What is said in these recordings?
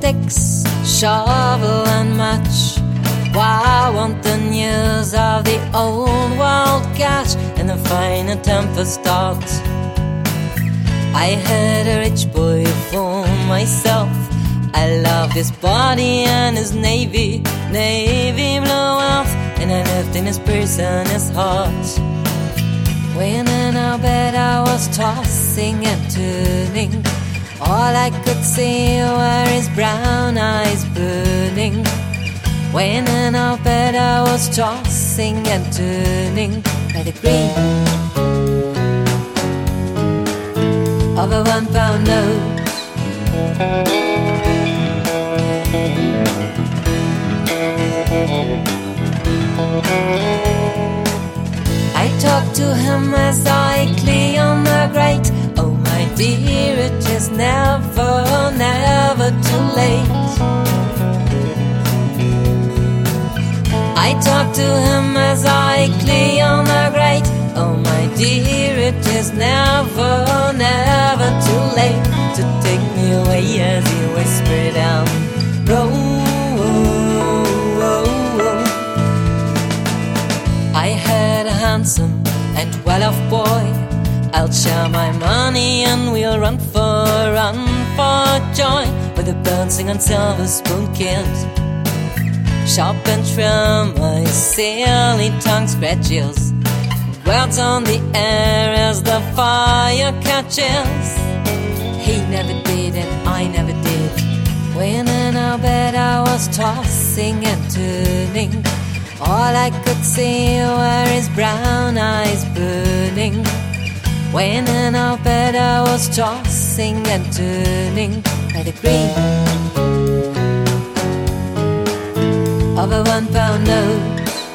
sticks, shovel and match. Why I want the news of the old world catch and the final tempest starts. I had a rich boy for myself. I love his body and his navy blue wealth, and I lived in his purse and his heart. When in our bed I was tossing and turning, all I could see were his brown eyes burning. When in our bed I was tossing and turning by the green of a £1 note. I talked to him as I lay on the grate. Oh my dear, it is never, never too late. I talked to him as I lay on the grate. Oh my dear, it is never, never too late to take me away, as he whispered down road. I had a handsome and well-off boy. I'll share my money and we'll run for joy, with a bouncing on silver spoon kills. Sharp and trim, my silly tongue scratches words on the air as the fire catches. He never did and I never did. When in our bed I was tossing and turning, all I could see were his brown eyes burning. When in our bed I was tossing and turning by the green of a £1 note.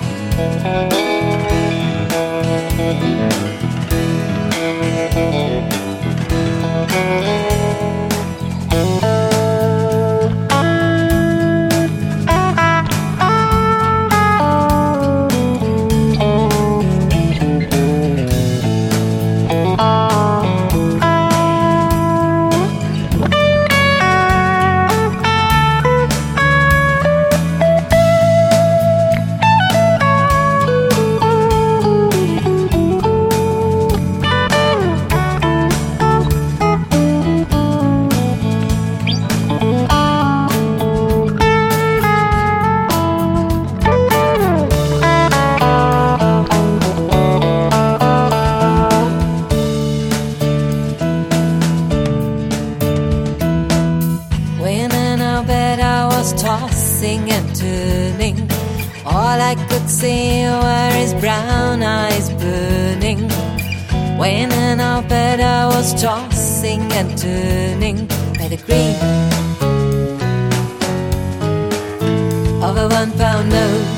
Tossing and turning, all I could see were his brown eyes burning. When in our bed I was tossing and turning by the green of a £1 note.